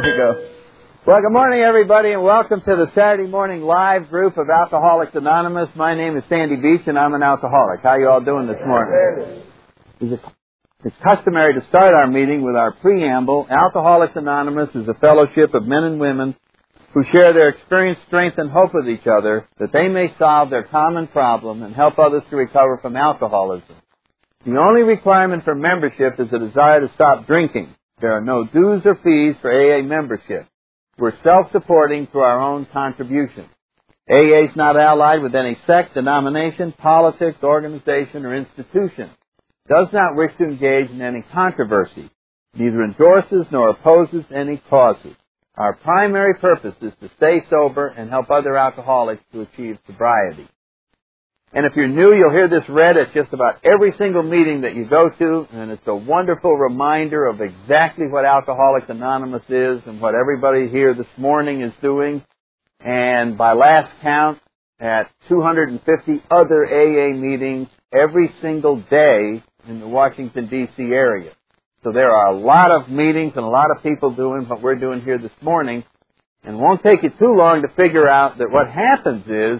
you go. Well, good morning, everybody, and welcome to the Saturday morning live group of Alcoholics Anonymous. My name is Sandy Beach, and I'm an alcoholic. How you all doing this morning? It's customary to start our meeting with our preamble. Alcoholics Anonymous is a fellowship of men and women who share their experience, strength, and hope with each other that they may solve their common problem and help others to recover from alcoholism. The only requirement for membership is a desire to stop drinking. There are no dues or fees for AA membership. We're self-supporting through our own contribution. AA is not allied with any sect, denomination, politics, organization, or institution. Does not wish to engage in any controversy. Neither endorses nor opposes any causes. Our primary purpose is to stay sober and help other alcoholics to achieve sobriety. And if you're new, you'll hear this read at just about every single meeting that you go to, and it's a wonderful reminder of exactly what Alcoholics Anonymous is and what everybody here this morning is doing. And by last count, at 250 other AA meetings every single day in the Washington, D.C. area. So there are a lot of meetings and a lot of people doing what we're doing here this morning. And it won't take you too long to figure out that what happens is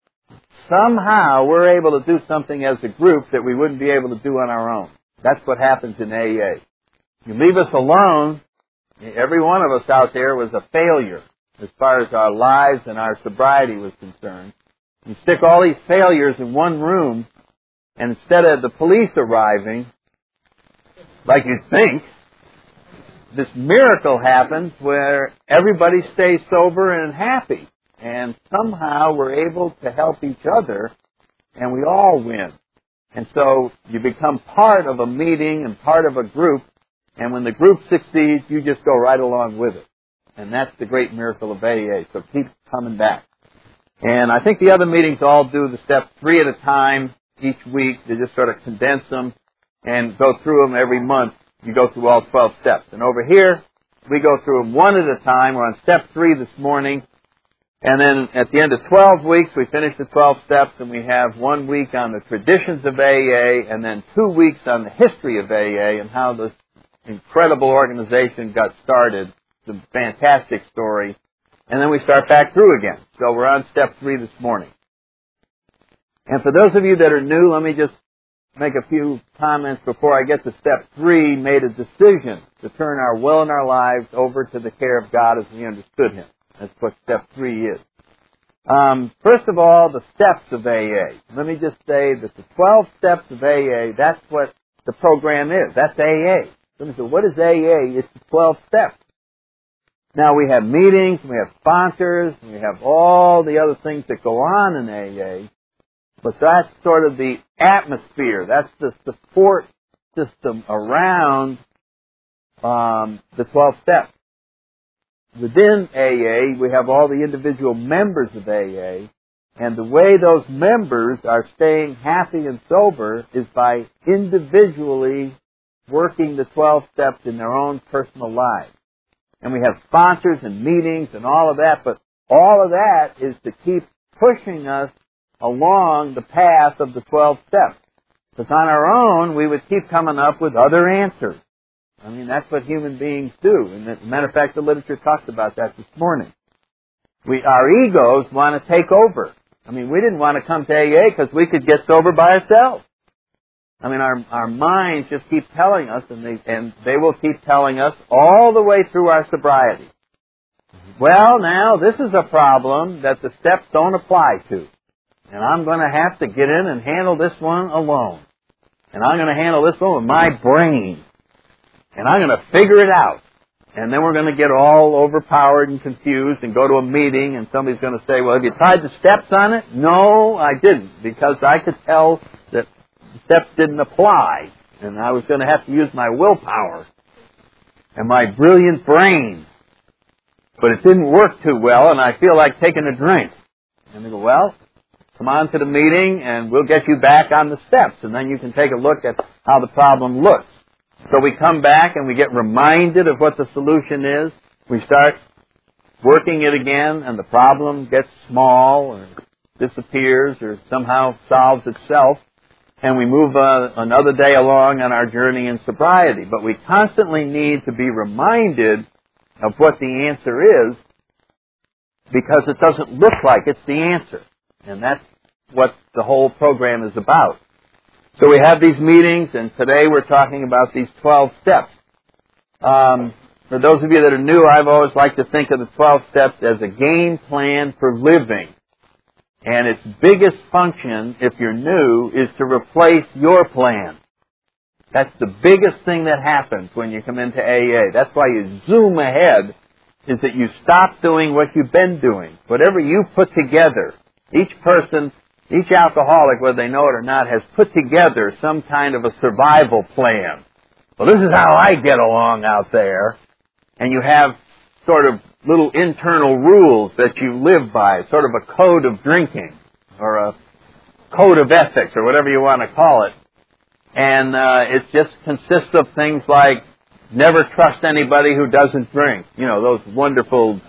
somehow we're able to do something as a group that we wouldn't be able to do on our own. That's what happens in AA. You leave us alone, every one of us out there was a failure as far as our lives and our sobriety was concerned. You stick all these failures in one room, and instead of the police arriving, like you'd think, this miracle happens where everybody stays sober and happy. And somehow we're able to help each other, and we all win. And so you become part of a meeting and part of a group, and when the group succeeds, you just go right along with it. And that's the great miracle of AA, so keep coming back. And I think the other meetings all do the steps 3 at a time each week. They just sort of condense them and go through them every month. You go through all 12 steps. And over here, we go through them 1 at a time. We're on step 3 this morning. And then at the end of 12 weeks, we finish the 12 steps, and we have 1 week on the traditions of AA, and then 2 weeks on the history of AA and how this incredible organization got started. It's a fantastic story. And then we start back through again. So we're on step 3 this morning. And for those of you that are new, let me just make a few comments before I get to step 3. Made a decision to turn our will and our lives over to the care of God as we understood Him. That's what step 3 is. First of all, the steps of AA. Let me just say that the 12 steps of AA, that's what the program is. That's AA. Let me say, what is AA? It's the 12 steps. Now, we have meetings, we have sponsors, we have all the other things that go on in AA, but that's sort of the atmosphere. That's the support system around the 12 steps. Within AA, we have all the individual members of AA, and the way those members are staying happy and sober is by individually working the 12 steps in their own personal lives. And we have sponsors and meetings and all of that, but all of that is to keep pushing us along the path of the 12 steps. Because on our own, we would keep coming up with other answers. I mean, that's what human beings do. And as a matter of fact, the literature talks about that this morning. Our egos want to take over. I mean, we didn't want to come to AA because we could get sober by ourselves. I mean, our minds just keep telling us, and they will keep telling us all the way through our sobriety. Well, now, this is a problem that the steps don't apply to. And I'm going to have to get in and handle this one alone. And I'm going to handle this one with my brain. And I'm going to figure it out. And then we're going to get all overpowered and confused and go to a meeting, and somebody's going to say, well, have you tried the steps on it? No, I didn't, because I could tell that the steps didn't apply, and I was going to have to use my willpower and my brilliant brain. But it didn't work too well, and I feel like taking a drink. And they go, well, come on to the meeting, and we'll get you back on the steps, and then you can take a look at how the problem looks. So we come back and we get reminded of what the solution is. We start working it again, and the problem gets small or disappears or somehow solves itself, and we move another day along on our journey in sobriety. But we constantly need to be reminded of what the answer is because it doesn't look like it's the answer. And that's what the whole program is about. So we have these meetings, and today we're talking about these 12 steps. For those of you that are new, I've always liked to think of the 12 steps as a game plan for living. And its biggest function, if you're new, is to replace your plan. That's the biggest thing that happens when you come into AA. That's why you zoom ahead, is that you stop doing what you've been doing. Whatever you put together, each person, each alcoholic, whether they know it or not, has put together some kind of a survival plan. Well, this is how I get along out there. And you have sort of little internal rules that you live by, sort of a code of drinking, or a code of ethics, or whatever you want to call it. And it just consists of things like never trust anybody who doesn't drink. You know, those wonderful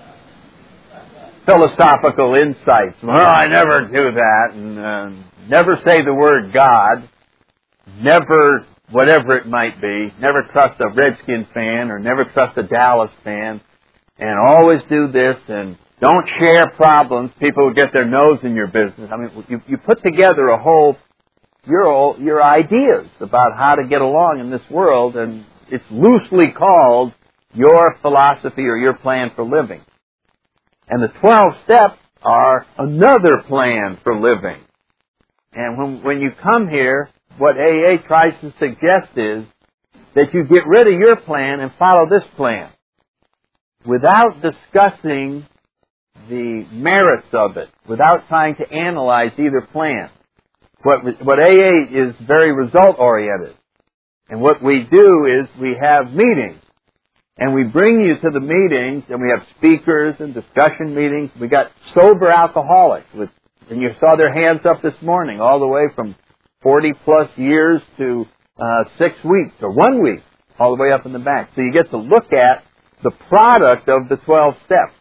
philosophical insights. Well, I never do that. And never say the word God. Never, whatever it might be. Never trust a Redskin fan or never trust a Dallas fan. And always do this. And don't share problems. People will get their nose in your business. I mean, you put together a whole, your ideas about how to get along in this world, and it's loosely called your philosophy or your plan for living. And the 12 steps are another plan for living. And when you come here, what AA tries to suggest is that you get rid of your plan and follow this plan without discussing the merits of it, without trying to analyze either plan. What AA is very result-oriented. And what we do is we have meetings. And we bring you to the meetings, and we have speakers and discussion meetings. We got sober alcoholics, and you saw their hands up this morning, all the way from 40-plus years to 6 weeks, or 1 week, all the way up in the back. So you get to look at the product of the 12 steps.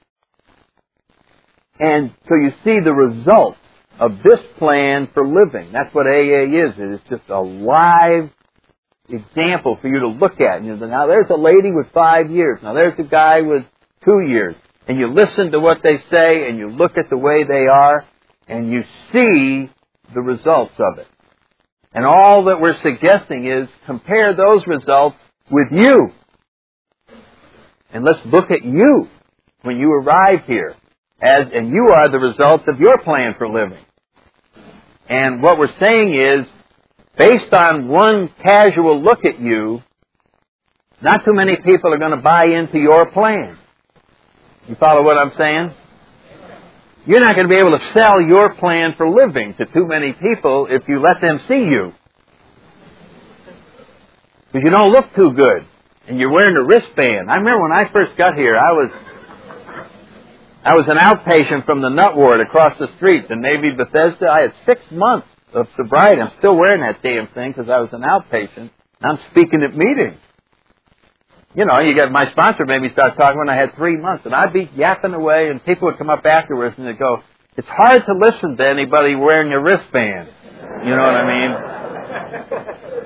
And so you see the results of this plan for living. That's what AA is. It's just a live example for you to look at. You know, now there's a lady with 5 years. Now there's a guy with 2 years. And you listen to what they say, and you look at the way they are, and you see the results of it. And all that we're suggesting is compare those results with you. And let's look at you when you arrive here. And you are the result of your plan for living. And what we're saying is, based on one casual look at you, not too many people are going to buy into your plan. You follow what I'm saying? You're not going to be able to sell your plan for living to too many people if you let them see you. Because you don't look too good. And you're wearing a wristband. I remember when I first got here, I was an outpatient from the nut ward across the street in Navy Bethesda. I had 6 months of sobriety. I'm still wearing that damn thing because I was an outpatient. I'm speaking at meetings. You know, my sponsor made me start talking when I had 3 months, and I'd be yapping away, and people would come up afterwards and they'd go, "It's hard to listen to anybody wearing a wristband." You know what I mean?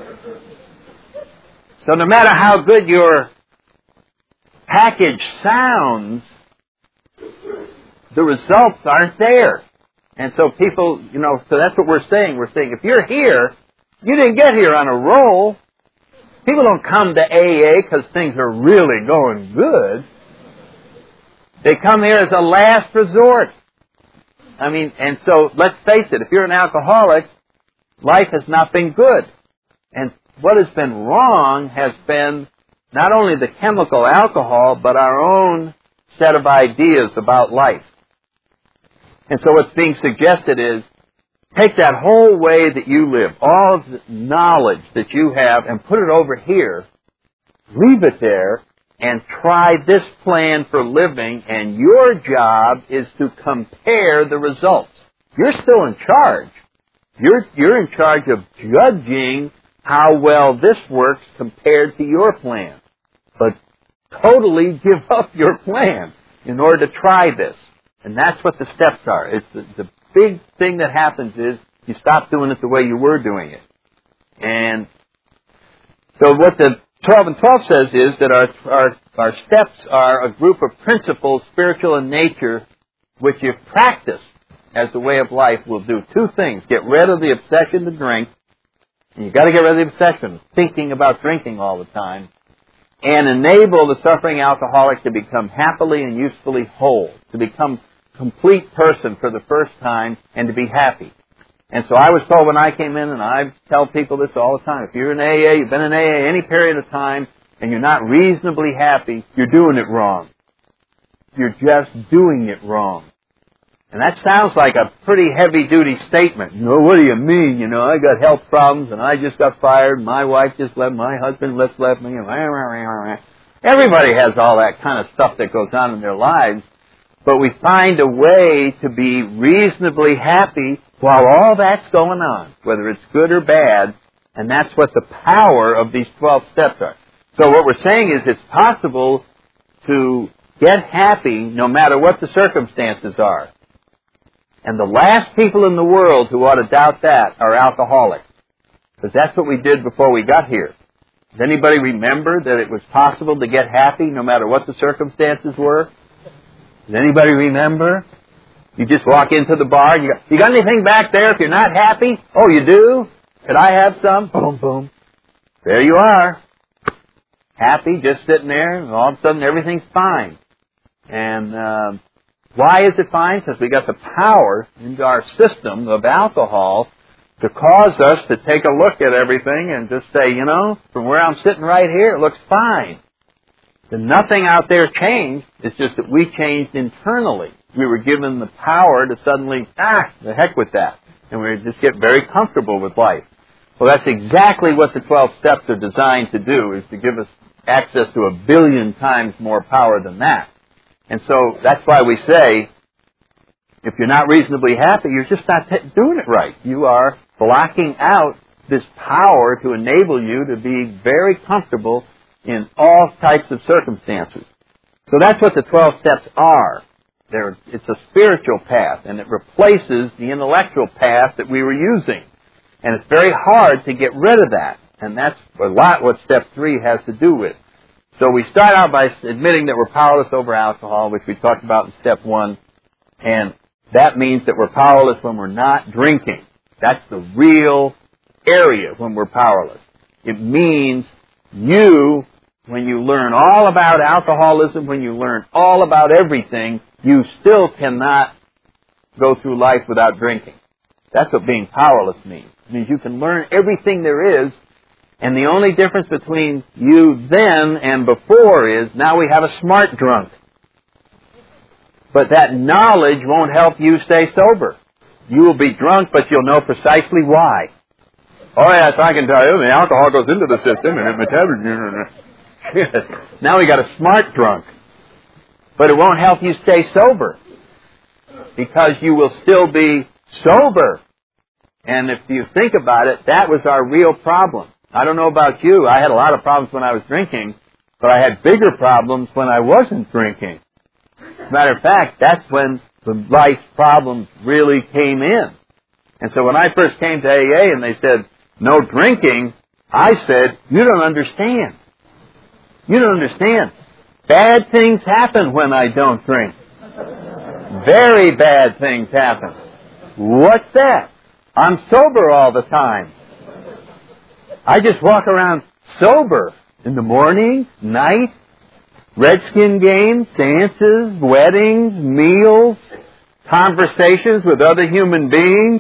So no matter how good your package sounds, the results aren't there. And so people, so that's what we're saying. We're saying if you're here, you didn't get here on a roll. People don't come to AA because things are really going good. They come here as a last resort. I mean, and so let's face it, if you're an alcoholic, life has not been good. And what has been wrong has been not only the chemical alcohol, but our own set of ideas about life. And so what's being suggested is, take that whole way that you live, all of the knowledge that you have, and put it over here, leave it there, and try this plan for living, and your job is to compare the results. You're still in charge. You're in charge of judging how well this works compared to your plan. But totally give up your plan in order to try this. And that's what the steps are. It's the big thing that happens is you stop doing it the way you were doing it. And so what the 12 and 12 says is that our steps are a group of principles, spiritual in nature, which if practiced as a way of life will do two things. Get rid of the obsession to drink, and you've got to get rid of the obsession, thinking about drinking all the time, and enable the suffering alcoholic to become happily and usefully whole, to become a complete person for the first time, and to be happy. And so I was told when I came in, and I tell people this all the time, if you're in AA, you've been in AA any period of time, and you're not reasonably happy, you're doing it wrong. You're just doing it wrong. And that sounds like a pretty heavy-duty statement. What do you mean? I got health problems, and I just got fired, my wife just left, my husband just left me. Everybody has all that kind of stuff that goes on in their lives. But we find a way to be reasonably happy while all that's going on, whether it's good or bad, and that's what the power of these 12 steps are. So what we're saying is it's possible to get happy no matter what the circumstances are. And the last people in the world who ought to doubt that are alcoholics. Because that's what we did before we got here. Does anybody remember that it was possible to get happy no matter what the circumstances were? Does anybody remember? You just walk into the bar, you got anything back there if you're not happy? Oh, you do? Could I have some? Boom, boom. There you are. Happy, just sitting there, and all of a sudden everything's fine. And why is it fine? Because we got the power into our system of alcohol to cause us to take a look at everything and just say, from where I'm sitting right here, it looks fine. And nothing out there changed. It's just that we changed internally. We were given the power to suddenly, the heck with that. And we just get very comfortable with life. Well, that's exactly what the 12 steps are designed to do, is to give us access to 1 billion times more power than that. And so that's why we say, if you're not reasonably happy, you're just not doing it right. You are blocking out this power to enable you to be very comfortable in all types of circumstances. So that's what the 12 steps are. It's a spiritual path, and it replaces the intellectual path that we were using. And it's very hard to get rid of that. And that's a lot what step 3 has to do with. So we start out by admitting that we're powerless over alcohol, which we talked about in step 1. And that means that we're powerless when we're not drinking. That's the real area when we're powerless. It means when you learn all about alcoholism, when you learn all about everything, you still cannot go through life without drinking. That's what being powerless means. It means you can learn everything there is, and the only difference between you then and before is now we have a smart drunk. But that knowledge won't help you stay sober. You will be drunk, but you'll know precisely why. Oh yes, I can tell you, the alcohol goes into the system and it metabolizes. Now we got a smart drunk. But it won't help you stay sober, because you will still be sober. And if you think about it, that was our real problem. I don't know about you. I had a lot of problems when I was drinking, but I had bigger problems when I wasn't drinking. As a matter of fact, that's when the life problems really came in. And so when I first came to AA and they said, no drinking, I said, you don't understand. You don't understand. Bad things happen when I don't drink. Very bad things happen. What's that? I'm sober all the time. I just walk around sober in the morning, night, Redskin games, dances, weddings, meals, conversations with other human beings.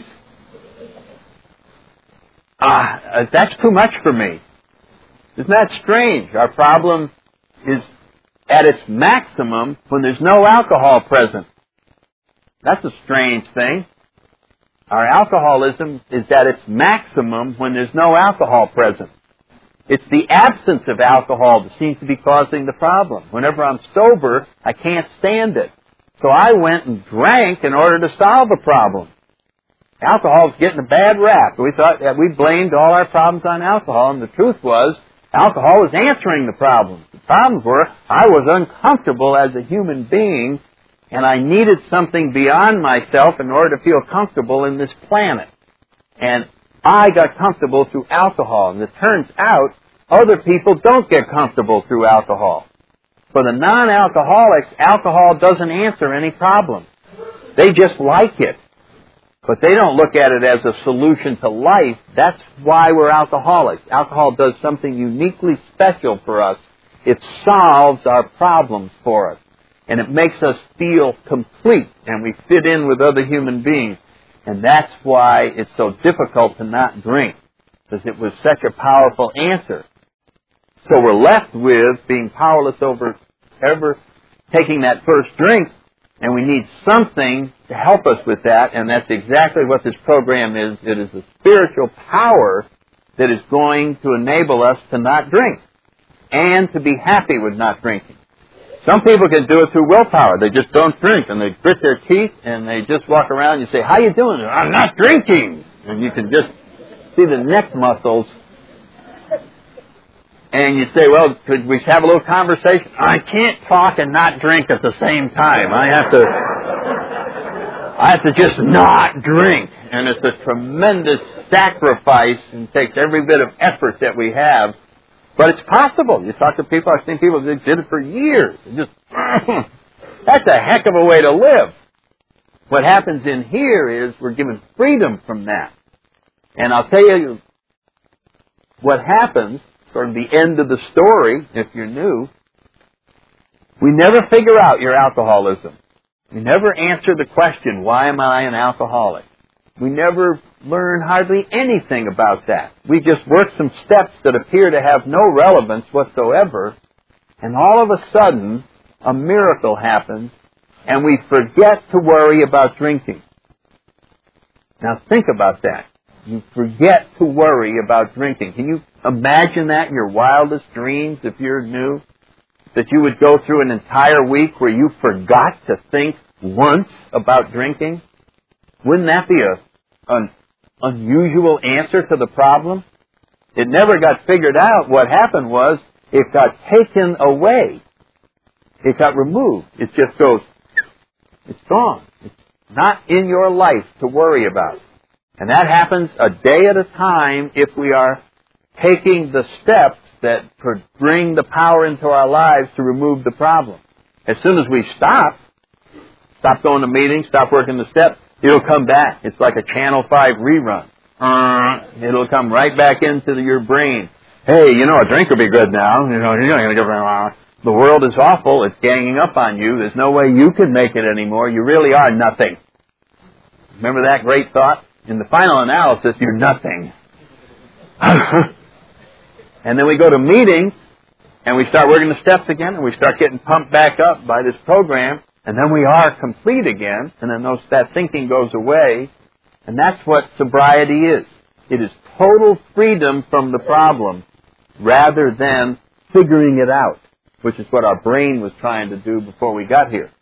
That's too much for me. Isn't that strange? Our problem is at its maximum when there's no alcohol present. That's a strange thing. Our alcoholism is at its maximum when there's no alcohol present. It's the absence of alcohol that seems to be causing the problem. Whenever I'm sober, I can't stand it. So I went and drank in order to solve a problem. Alcohol's getting a bad rap. We thought that we blamed all our problems on alcohol, and the truth was, alcohol was answering the problems. The problems were, I was uncomfortable as a human being, and I needed something beyond myself in order to feel comfortable in this planet. And I got comfortable through alcohol. And it turns out, other people don't get comfortable through alcohol. For the non-alcoholics, alcohol doesn't answer any problem. They just like it. But they don't look at it as a solution to life. That's why we're alcoholics. Alcohol does something uniquely special for us. It solves our problems for us. And it makes us feel complete, and we fit in with other human beings. And that's why it's so difficult to not drink, because it was such a powerful answer. So we're left with being powerless over ever taking that first drink, and we need something to help us with that, and that's exactly what this program is. It is a spiritual power that is going to enable us to not drink and to be happy with not drinking. Some people can do it through willpower. They just don't drink, and they grit their teeth, and they just walk around and you say, "How you doing?" "I'm not drinking." And you can just see the neck muscles. And you say, "Well, could we have a little conversation?" "I can't talk and not drink at the same time. I have to just not drink." And it's a tremendous sacrifice and takes every bit of effort that we have. But it's possible. You talk to people, I've seen people that did it for years. That's a heck of a way to live. What happens in here is we're given freedom from that. And I'll tell you what happens, sort of the end of the story, if you're new. We never figure out your alcoholism. We never answer the question, why am I an alcoholic? We never learn hardly anything about that. We just work some steps that appear to have no relevance whatsoever, and all of a sudden, a miracle happens, and we forget to worry about drinking. Now think about that. You forget to worry about drinking. Can you imagine that in your wildest dreams, if you're new? That you would go through an entire week where you forgot to think once about drinking? Wouldn't that be an unusual answer to the problem? It never got figured out. What happened was it got taken away. It got removed. It just goes, it's gone. It's not in your life to worry about. And that happens a day at a time if we are taking the steps that could bring the power into our lives to remove the problem. As soon as we stop going to meetings, stop working the steps, it'll come back. It's like a Channel 5 rerun. It'll come right back into your brain. Hey, a drink will be good now. You're not going to go around. The world is awful. It's ganging up on you. There's no way you can make it anymore. You really are nothing. Remember that great thought? In the final analysis, you're nothing. And then we go to meetings, and we start working the steps again, and we start getting pumped back up by this program, and then we are complete again, and then that thinking goes away, and that's what sobriety is. It is total freedom from the problem, rather than figuring it out, which is what our brain was trying to do before we got here.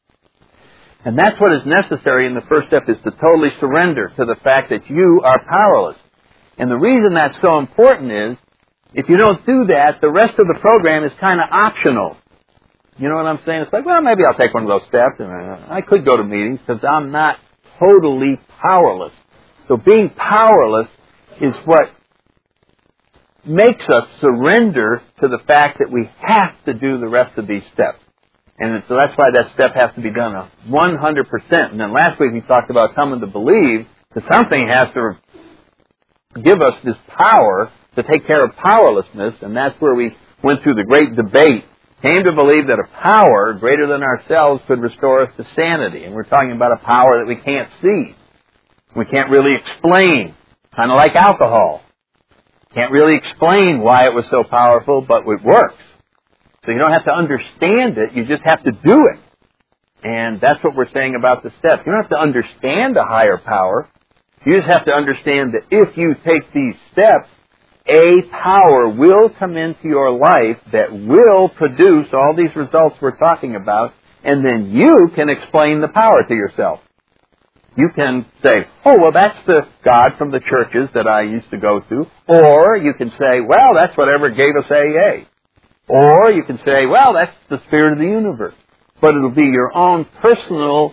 And that's what is necessary in the first step, is to totally surrender to the fact that you are powerless. And the reason that's so important is, if you don't do that, the rest of the program is kind of optional. You know what I'm saying? It's like, well, maybe I'll take one of those steps, and I could go to meetings, because I'm not totally powerless. So being powerless is what makes us surrender to the fact that we have to do the rest of these steps. And so that's why that step has to be done 100%. And then last week we talked about coming to believe that something has to give us this power to take care of powerlessness, and that's where we went through the great debate. Came to believe that a power greater than ourselves could restore us to sanity. And we're talking about a power that we can't see. We can't really explain. Kind of like alcohol. Can't really explain why it was so powerful, but it works. So you don't have to understand it, you just have to do it. And that's what we're saying about the steps. You don't have to understand a higher power. You just have to understand that if you take these steps, a power will come into your life that will produce all these results we're talking about, and then you can explain the power to yourself. You can say, oh, well, that's the God from the churches that I used to go to. Or you can say, well, that's whatever gave us AA. Or you can say, well, that's the spirit of the universe. But it'll be your own personal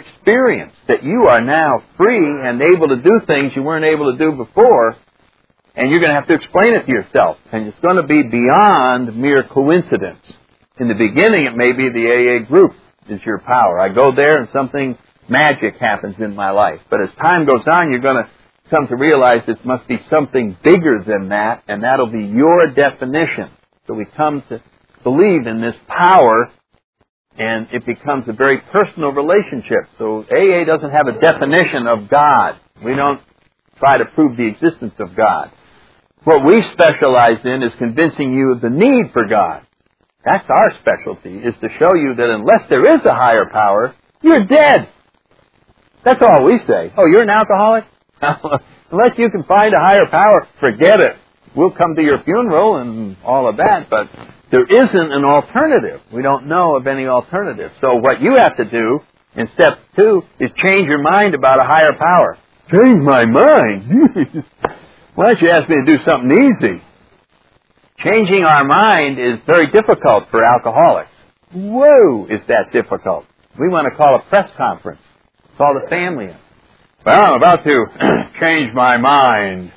experience that you are now free and able to do things you weren't able to do before. And you're going to have to explain it to yourself. And it's going to be beyond mere coincidence. In the beginning, it may be the AA group is your power. I go there and something magic happens in my life. But as time goes on, you're going to come to realize it must be something bigger than that, and that'll be your definition. So we come to believe in this power, and it becomes a very personal relationship. So AA doesn't have a definition of God. We don't try to prove the existence of God. What we specialize in is convincing you of the need for God. That's our specialty, is to show you that unless there is a higher power, you're dead. That's all we say. Oh, you're an alcoholic? Unless you can find a higher power, forget it. We'll come to your funeral and all of that, but there isn't an alternative. We don't know of any alternative. So what you have to do in step 2 is change your mind about a higher power. Change my mind? Why don't you ask me to do something easy? Changing our mind is very difficult for alcoholics. Whoa, is that difficult? We want to call a press conference. Call the family in. Well, I'm about to change my mind.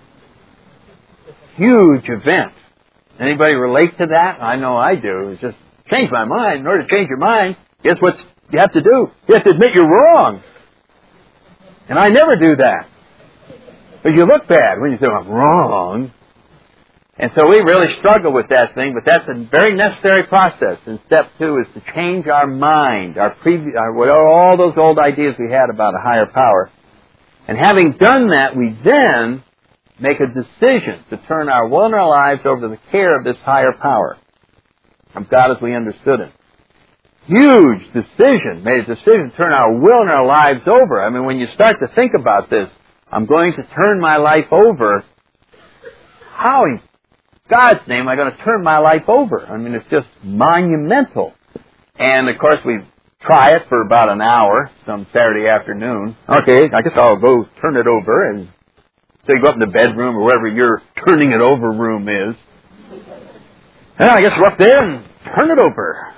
Huge event. Anybody relate to that? I know I do. It's just change my mind. In order to change your mind, guess what you have to do? You have to admit you're wrong. And I never do that. But you look bad when you say, I'm wrong. And so we really struggle with that thing, but that's a very necessary process. And step 2 is to change our mind, all those old ideas we had about a higher power. And having done that, we then make a decision to turn our will and our lives over to the care of this higher power, of God as we understood Him. Huge decision, made a decision to turn our will and our lives over. I mean, when you start to think about this, I'm going to turn my life over. How in God's name am I going to turn my life over? I mean, it's just monumental. And, of course, we try it for about an hour, some Saturday afternoon. Okay, I guess I'll go turn it over. And so you go up in the bedroom or wherever your turning it over room is. And I guess we're up there and turn it over.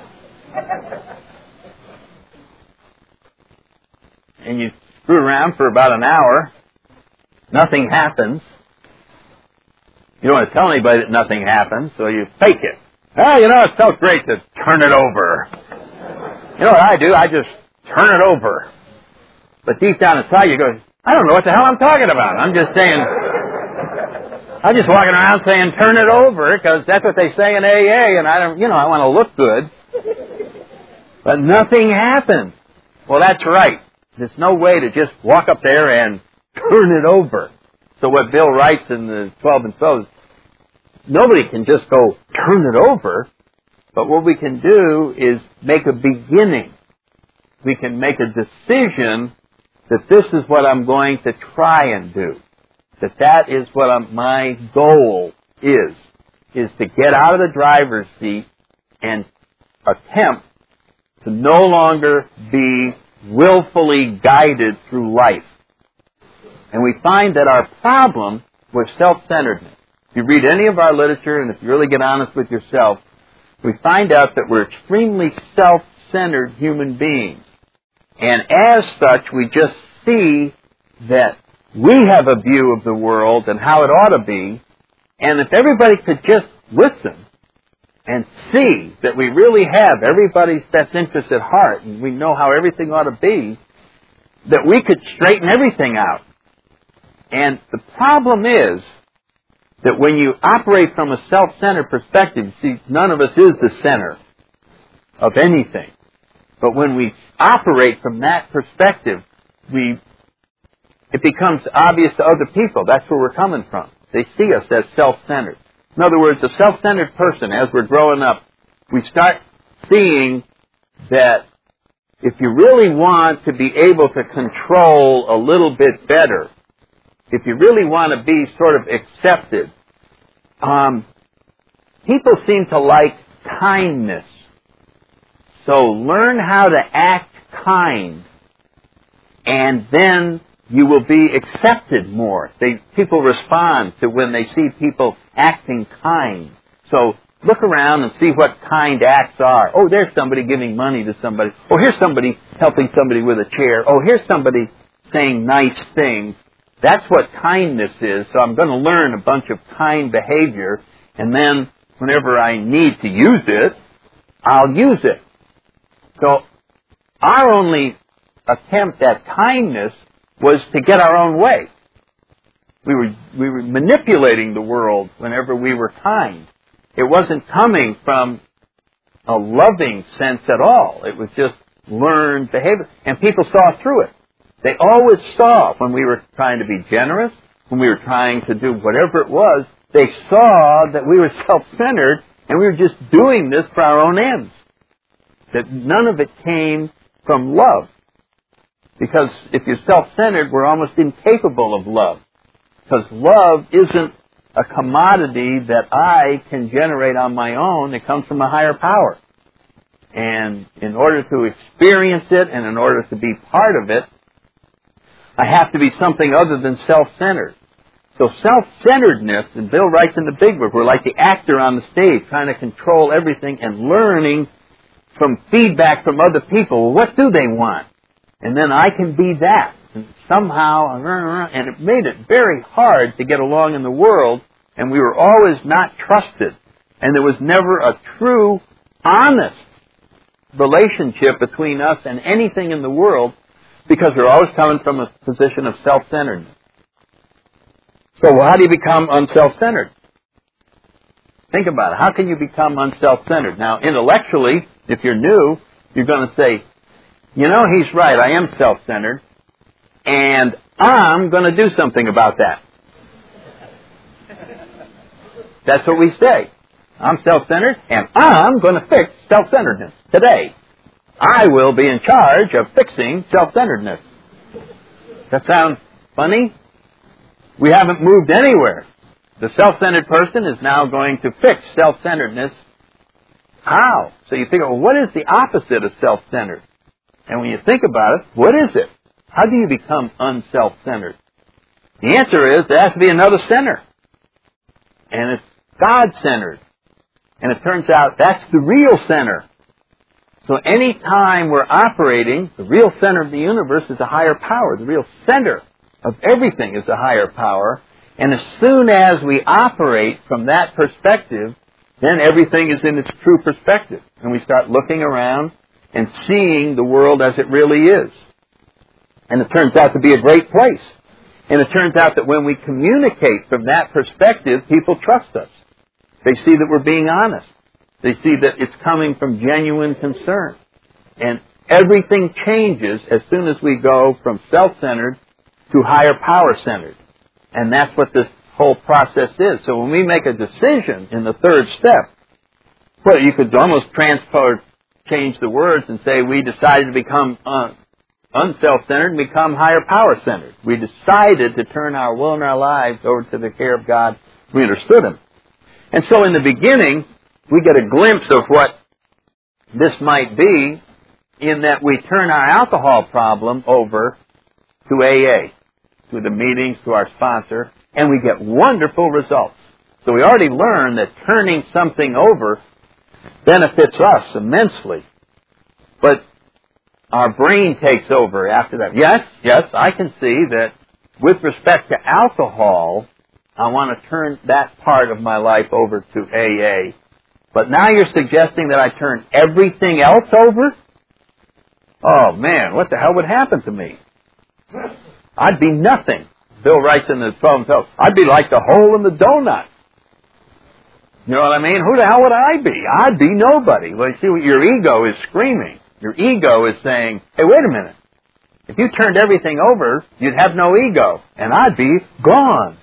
And you screw around for about an hour. Nothing happens. You don't want to tell anybody that nothing happens, so you fake it. Well, it felt great to turn it over. You know what I do? I just turn it over. But deep down inside you go, I don't know what the hell I'm talking about. I'm just walking around saying turn it over, because that's what they say in AA, and I want to look good. But nothing happens. Well, that's right. There's no way to just walk up there and turn it over. So what Bill writes in the 12 and 12 is, nobody can just go turn it over, but what we can do is make a beginning. We can make a decision that this is what I'm going to try and do. That is what my goal is to get out of the driver's seat and attempt to no longer be willfully guided through life. And we find that our problem was self-centeredness. If you read any of our literature, and if you really get honest with yourself, we find out that we're extremely self-centered human beings. And as such, we just see that we have a view of the world and how it ought to be. And if everybody could just listen and see that we really have everybody's best interest at heart, and we know how everything ought to be, that we could straighten everything out. And the problem is that when you operate from a self-centered perspective, see, none of us is the center of anything. But when we operate from that perspective, it becomes obvious to other people. That's where we're coming from. They see us as self-centered. In other words, a self-centered person, as we're growing up, we start seeing that if you really want to be able to control a little bit better, if you really want to be sort of accepted, people seem to like kindness. So learn how to act kind, and then you will be accepted more. People respond to when they see people acting kind. So look around and see what kind acts are. Oh, there's somebody giving money to somebody. Oh, here's somebody helping somebody with a chair. Oh, here's somebody saying nice things. That's what kindness is. So I'm going to learn a bunch of kind behavior, and then whenever I need to use it, I'll use it. So our only attempt at kindness was to get our own way. We were manipulating the world whenever we were kind. It wasn't coming from a loving sense at all. It was just learned behavior. And people saw through it. They always saw when we were trying to be generous, when we were trying to do whatever it was, they saw that we were self-centered and we were just doing this for our own ends. That none of it came from love. Because if you're self-centered, we're almost incapable of love. Because love isn't a commodity that I can generate on my own. It comes from a higher power. And in order to experience it and in order to be part of it, I have to be something other than self-centered. So self-centeredness, and Bill writes in the big book, we're like the actor on the stage trying to control everything and learning from feedback from other people. Well, what do they want? And then I can be that. And somehow, and it made it very hard to get along in the world, and we were always not trusted. And there was never a true, honest relationship between us and anything in the world, because we're always coming from a position of self-centeredness. So how do you become unself-centered? Think about it. How can you become unself-centered? Now, intellectually, if you're new, you're going to say, you know, he's right, I am self-centered, and I'm going to do something about that. That's what we say. I'm self-centered, and I'm going to fix self-centeredness today. I will be in charge of fixing self-centeredness. That sounds funny? We haven't moved anywhere. The self-centered person is now going to fix self-centeredness. How? So you think, well, what is the opposite of self-centered? And when you think about it, what is it? How do you become unself-centered? The answer is there has to be another center. And it's God-centered. And it turns out that's the real center. So any time we're operating, the real center of the universe is a higher power. The real center of everything is a higher power. And as soon as we operate from that perspective, then everything is in its true perspective. And we start looking around and seeing the world as it really is. And it turns out to be a great place. And it turns out that when we communicate from that perspective, people trust us. They see that we're being honest. They see that it's coming from genuine concern. And everything changes as soon as we go from self-centered to higher power-centered. And that's what this whole process is. So when we make a decision in the third step, well, you could almost change the words and say we decided to become unself-centered and become higher power-centered. We decided to turn our will and our lives over to the care of God. We understood Him. And so in the beginning, we get a glimpse of what this might be in that we turn our alcohol problem over to AA, to the meetings, to our sponsor, and we get wonderful results. So we already learned that turning something over benefits us immensely. But our brain takes over after that. Yes, I can see that with respect to alcohol, I want to turn that part of my life over to AA. But now you're suggesting that I turn everything else over? Oh, man, what the hell would happen to me? I'd be nothing. Bill writes in the 12 himself, I'd be like the hole in the donut. You know what I mean? Who the hell would I be? I'd be nobody. Well, you see, what your ego is screaming. Your ego is saying, hey, wait a minute. If you turned everything over, you'd have no ego, and I'd be gone.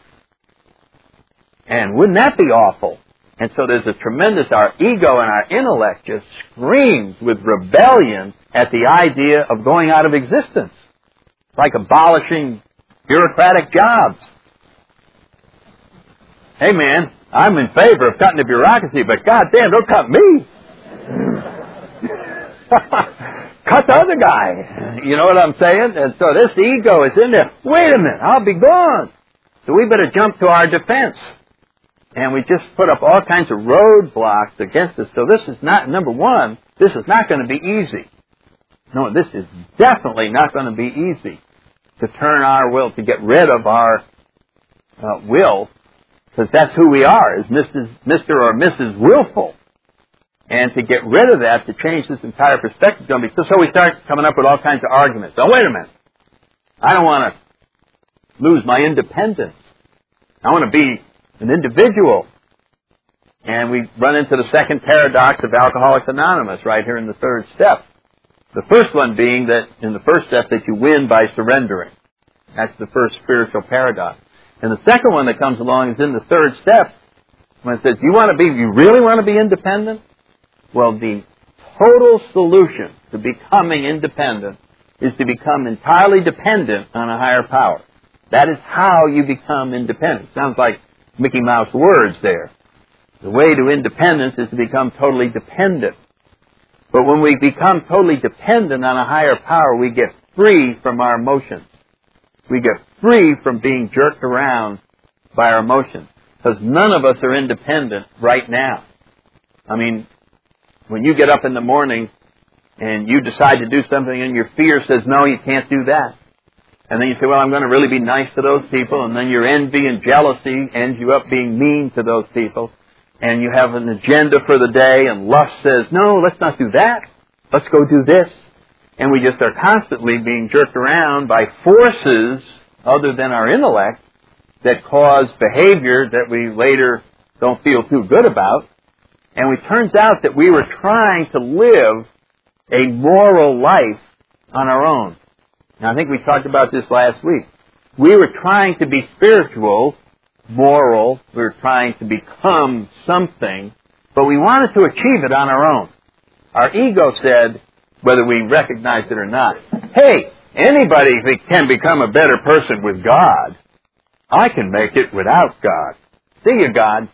And wouldn't that be awful? And so there's a tremendous, our ego and our intellect just screams with rebellion at the idea of going out of existence. Like abolishing bureaucratic jobs. Hey man, I'm in favor of cutting the bureaucracy, but goddamn, don't cut me. Cut the other guy. You know what I'm saying? And so this ego is in there. Wait a minute, I'll be gone. So we better jump to our defense. And we just put up all kinds of roadblocks against us. So this is not, number one, this is not going to be easy. No, this is definitely not going to be easy. to turn our will, to get rid of our will, because that's who we are, is Mr. or Mrs. Willful. And to get rid of that, to change this entire perspective, is going to be so we start coming up with all kinds of arguments. Oh, wait a minute. I don't want to lose my independence. I want to be an individual. And we run into the second paradox of Alcoholics Anonymous right here in the third step. The first one being that in the first step that you win by surrendering. That's the first spiritual paradox. And the second one that comes along is in the third step when it says, you really want to be independent? Well, the total solution to becoming independent is to become entirely dependent on a higher power. That is how you become independent. Sounds like Mickey Mouse words there. The way to independence is to become totally dependent. But when we become totally dependent on a higher power, we get free from our emotions. We get free from being jerked around by our emotions. Because none of us are independent right now. I mean, when you get up in the morning and you decide to do something and your fear says, no, you can't do that. And then you say, well, I'm going to really be nice to those people. And then your envy and jealousy ends you up being mean to those people. And you have an agenda for the day, and lust says, no, let's not do that. Let's go do this. And we just are constantly being jerked around by forces other than our intellect that cause behavior that we later don't feel too good about. And it turns out that we were trying to live a moral life on our own. Now, I think we talked about this last week. We were trying to be spiritual, moral. We were trying to become something, but we wanted to achieve it on our own. Our ego said, whether we recognized it or not, hey, anybody can become a better person with God. I can make it without God. See you, God.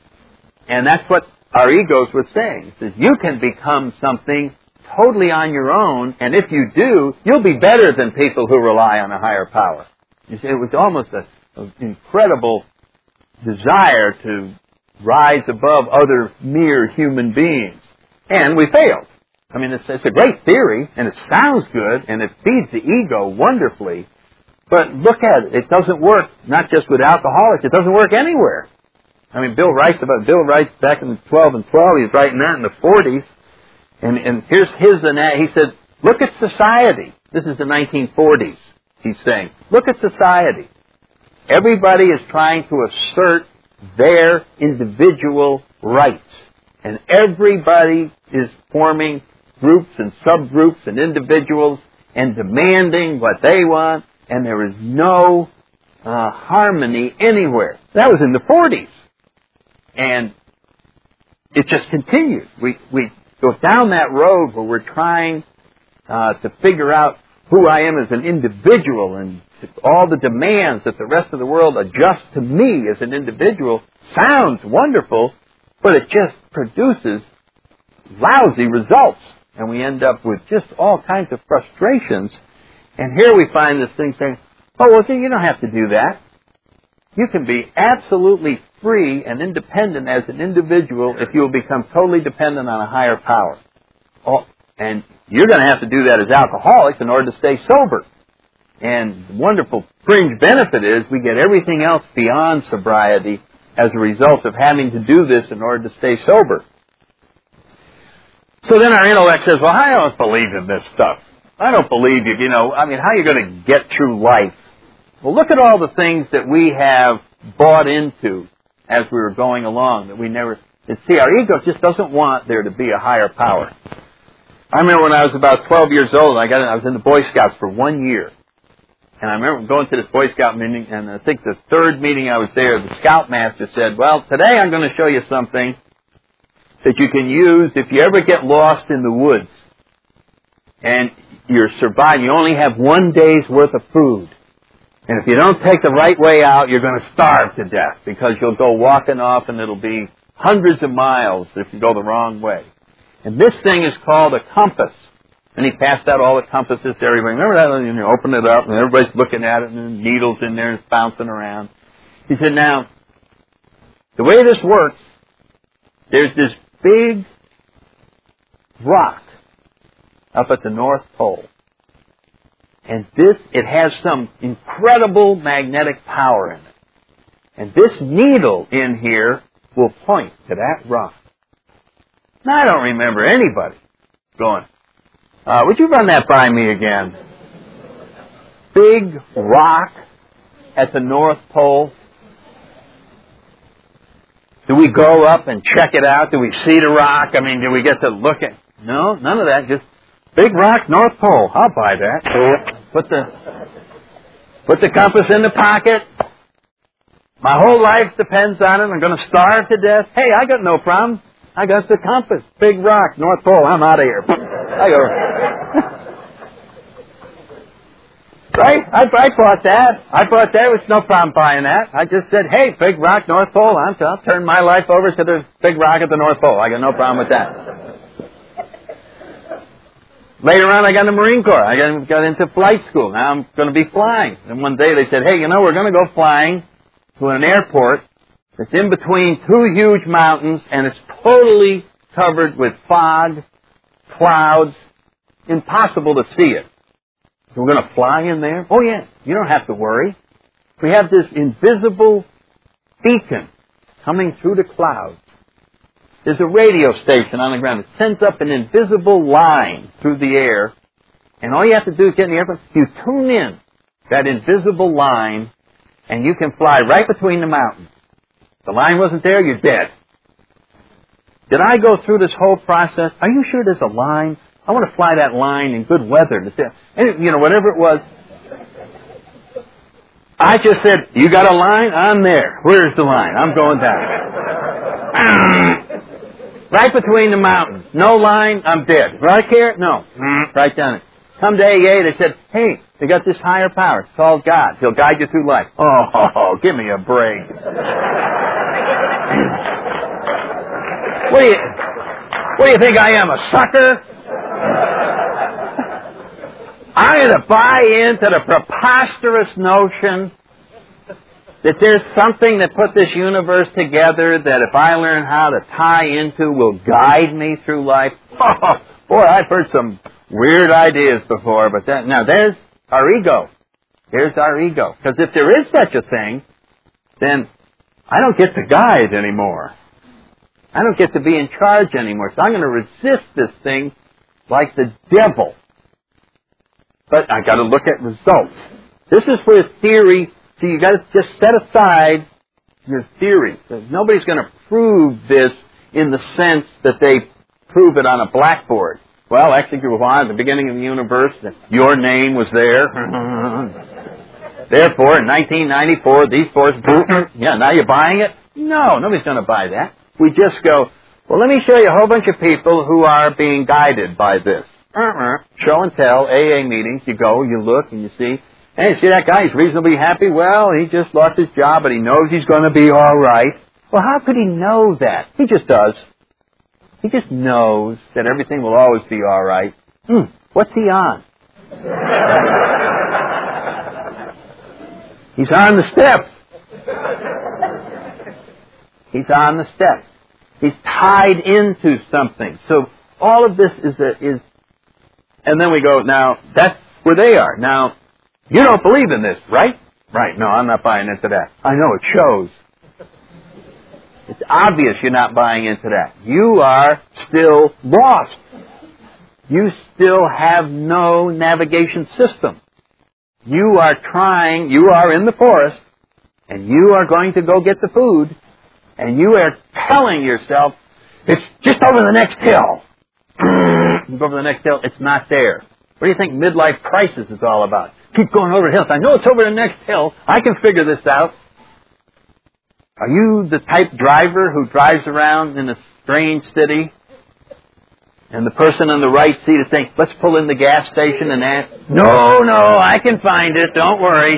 And that's what our egos were saying. It says, you can become something totally on your own, and if you do, you'll be better than people who rely on a higher power. You see, it was almost an incredible desire to rise above other mere human beings. And we failed. I mean, it's a great theory, and it sounds good, and it feeds the ego wonderfully, but look at it. It doesn't work, not just with alcoholics. It doesn't work anywhere. I mean, Bill writes back in the 12 and 12, he's writing that in the 40s, and here's he said, look at society. This is the 1940s, he's saying. Look at society. Everybody is trying to assert their individual rights, and everybody is forming groups and subgroups and individuals and demanding what they want, and there is no harmony anywhere. That was in the 40s. And it just continues. We go down that road where we're trying to figure out who I am as an individual, and all the demands that the rest of the world adjust to me as an individual sounds wonderful, but it just produces lousy results. And we end up with just all kinds of frustrations. And here we find this thing saying, oh, well, see, you don't have to do that. You can be absolutely free and independent as an individual if you will become totally dependent on a higher power. Oh, and you're going to have to do that as alcoholics in order to stay sober. And the wonderful fringe benefit is we get everything else beyond sobriety as a result of having to do this in order to stay sober. So then our intellect says, well, I don't believe in this stuff. I don't believe you, how are you going to get through life? Well, look at all the things that we have bought into as we were going along that we never... See, our ego just doesn't want there to be a higher power. I remember when I was about 12 years old, I was in the Boy Scouts for 1 year. And I remember going to this Boy Scout meeting, and I think the third meeting I was there, the Scoutmaster said, well, today I'm going to show you something that you can use if you ever get lost in the woods and you're surviving. You only have 1 day's worth of food. And if you don't take the right way out, you're going to starve to death because you'll go walking off and it'll be hundreds of miles if you go the wrong way. And this thing is called a compass. And he passed out all the compasses to everybody. Remember that? And you open it up and everybody's looking at it and the needles in there and it's bouncing around. He said, now, the way this works, there's this big rock up at the North Pole. And it has some incredible magnetic power in it. And this needle in here will point to that rock. Now, I don't remember anybody going, would you run that by me again? Big rock at the North Pole. Do we go up and check it out? Do we see the rock? I mean, do we get to look at... No, none of that. Just big rock, North Pole. I'll buy that. Put the compass in the pocket. My whole life depends on it. I'm going to starve to death. Hey, I got no problem. I got the compass. Big rock, North Pole. I'm out of here. I go. Right? I bought that. I bought that. It was no problem buying that. I just said, hey, big rock, North Pole. I'll turn my life over to the big rock at the North Pole. I got no problem with that. Later on, I got in the Marine Corps. I got into flight school. Now I'm going to be flying. And one day they said, hey, we're going to go flying to an airport that's in between two huge mountains, and it's totally covered with fog, clouds, impossible to see it. So we're going to fly in there? Oh, yeah. You don't have to worry. We have this invisible beacon coming through the clouds. There's a radio station on the ground. It sends up an invisible line through the air, and all you have to do is get in the airplane. You tune in that invisible line, and you can fly right between the mountains. If the line wasn't there, you're dead. Did I go through this whole process? Are you sure there's a line? I want to fly that line in good weather. And, whatever it was. I just said, you got a line? I'm there. Where's the line? I'm going down. Right between the mountains. No line, I'm dead. Right here? No. Right down it. Come to AA, they said, hey, they got this higher power. It's called God. He'll guide you through life. Oh, give me a break. What do you think I am, a sucker? I'm going to buy into the preposterous notion that there's something that put this universe together that if I learn how to tie into will guide me through life. Oh, boy, I've heard some weird ideas before, but there's our ego. There's our ego. Because if there is such a thing, then I don't get to guide anymore. I don't get to be in charge anymore. So I'm going to resist this thing like the devil. But I got to look at results. This is where theory. So you got to just set aside your theory. Nobody's going to prove this in the sense that they prove it on a blackboard. Well, actually, at the beginning of the universe, your name was there. Therefore, in 1994, these forces. Yeah, now you're buying it? No, nobody's going to buy that. We just go, well, let me show you a whole bunch of people who are being guided by this. Show and tell, AA meetings, you go, you look, and you see, hey, see that guy, he's reasonably happy? Well, he just lost his job, but he knows he's going to be all right. Well, how could he know that? He just does. He just knows that everything will always be all right. What's he on? He's on the steps. He's on the steps. He's tied into something. So all of this is, and then we go, now, that's where they are. Now, you don't believe in this, right? Right, no, I'm not buying into that. I know, it shows. It's obvious you're not buying into that. You are still lost. You still have no navigation system. You are in the forest, and you are going to go get the food, and you are telling yourself, it's just over the next hill. You go over the next hill, it's not there. What do you think midlife crisis is all about? Keep going over hills. I know it's over the next hill. I can figure this out. Are you the type driver who drives around in a strange city, and the person on the right seat is saying, let's pull in the gas station and ask, no, I can find it. Don't worry.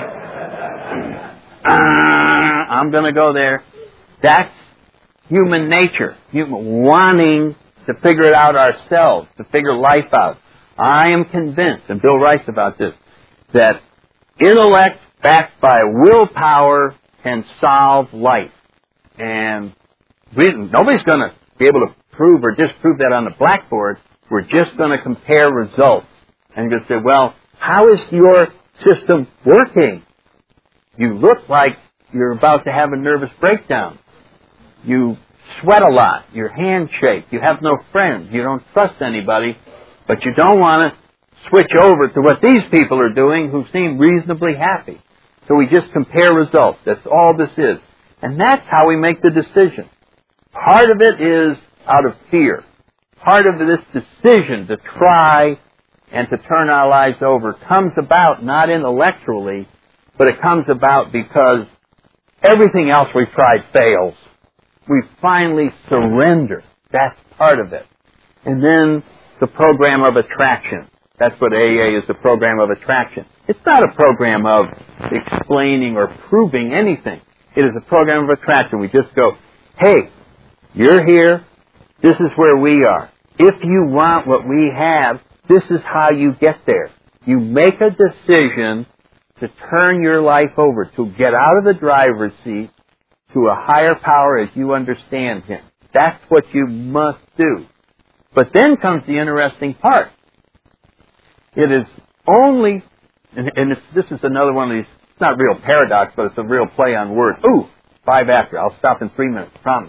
I'm going to go there. That's human nature. Wanting to figure it out ourselves, to figure life out. I am convinced, and Bill writes about this, that intellect backed by willpower can solve life. And nobody's going to be able to prove or disprove that on the blackboard. We're just going to compare results. And you're going to say, well, How is your system working? You look like you're about to have a nervous breakdown. You sweat a lot. Your hands shake. You have no friends. You don't trust anybody. But you don't want to switch over to what these people are doing who seem reasonably happy. So we just compare results. That's all this is. And that's how we make the decision. Part of it is out of fear. Part of this decision to try and to turn our lives over comes about not intellectually, but it comes about because everything else we've tried fails. We finally surrender. That's part of it. And then the program of attraction. That's what AA is, the program of attraction. It's not a program of explaining or proving anything. It is a program of attraction. We just go, hey, you're here. This is where we are. If you want what we have, this is how you get there. You make a decision to turn your life over, to get out of the driver's seat to a higher power as you understand Him. That's what you must do. But then comes the interesting part. It is only, this is another one of these, it's not real paradox, but it's a real play on words. Ooh, 5 after. I'll stop in 3 minutes, promise.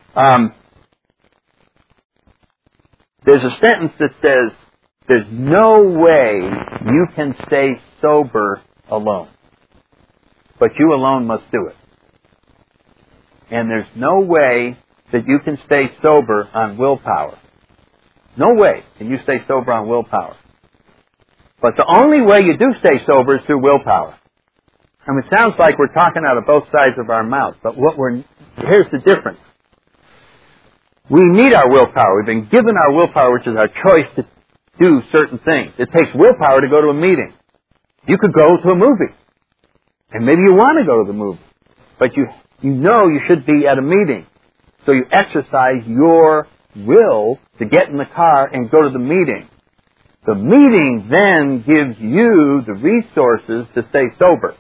There's a sentence that says, there's no way you can stay sober alone. But you alone must do it. And there's no way that you can stay sober on willpower. No way can you stay sober on willpower. But the only way you do stay sober is through willpower. I mean, it sounds like we're talking out of both sides of our mouth, but here's the difference. We need our willpower. We've been given our willpower, which is our choice to do certain things. It takes willpower to go to a meeting. You could go to a movie. And maybe you want to go to the movie. But you know you should be at a meeting. So you exercise your will to get in the car and go to the meeting. The meeting then gives you the resources to stay sober.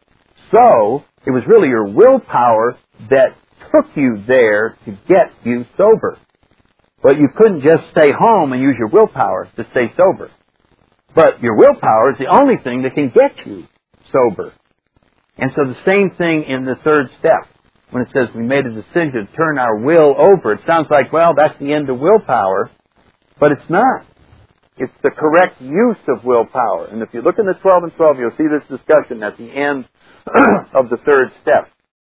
So, it was really your willpower that took you there to get you sober. But you couldn't just stay home and use your willpower to stay sober. But your willpower is the only thing that can get you sober. And so the same thing in the third step. When it says we made a decision to turn our will over, it sounds like, well, that's the end of willpower. But it's not. It's the correct use of willpower. And if you look in the 12 and 12, you'll see this discussion at the end of the third step.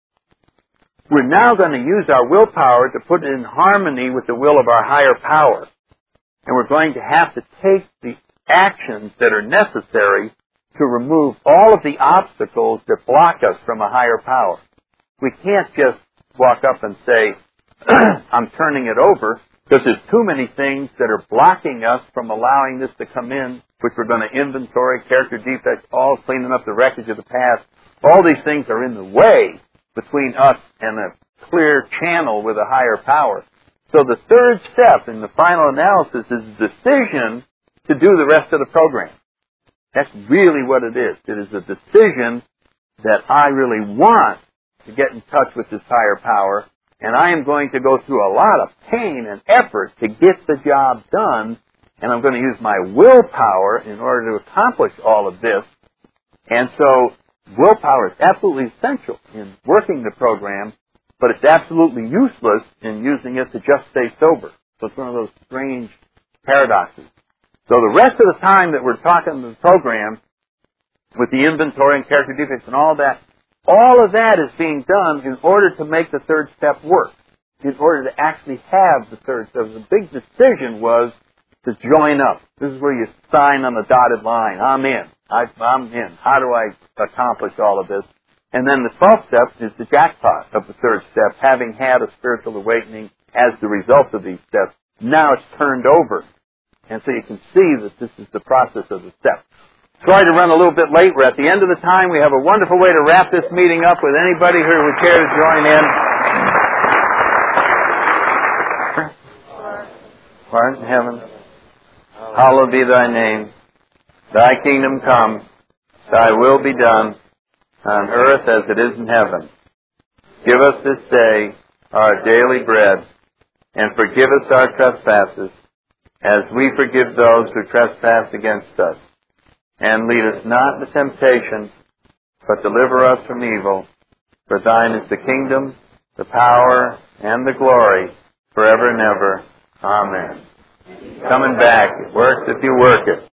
We're now going to use our willpower to put it in harmony with the will of our higher power. And we're going to have to take the actions that are necessary to remove all of the obstacles that block us from a higher power. We can't just walk up and say, I'm turning it over, because there's too many things that are blocking us from allowing this to come in, which we're going to inventory, character defects, all cleaning up the wreckage of the past. All these things are in the way between us and a clear channel with a higher power. So the third step in the final analysis is a decision to do the rest of the program. That's really what it is. It is a decision that I really want to get in touch with this higher power, and I am going to go through a lot of pain and effort to get the job done, and I'm going to use my willpower in order to accomplish all of this. And so willpower is absolutely essential in working the program, but it's absolutely useless in using it to just stay sober. So it's one of those strange paradoxes. So the rest of the time that we're talking the program, with the inventory and character defects and all of that is being done in order to make the third step work, in order to actually have the third step. The big decision was to join up. This is where you sign on the dotted line. I'm in. I'm in. How do I accomplish all of this? And then the 12th step is the jackpot of the third step, having had a spiritual awakening as the result of these steps. Now it's turned over. And so you can see that this is the process of the steps. Sorry to run a little bit late. We're at the end of the time. We have a wonderful way to wrap this meeting up with anybody who would care to join in. Who art in heaven, hallowed be thy name. Thy kingdom come, thy will be done, on earth as it is in heaven. Give us this day our daily bread, and forgive us our trespasses, as we forgive those who trespass against us. And lead us not into temptation, but deliver us from evil. For thine is the kingdom, the power, and the glory, forever and ever. Amen. Coming back. It works if you work it.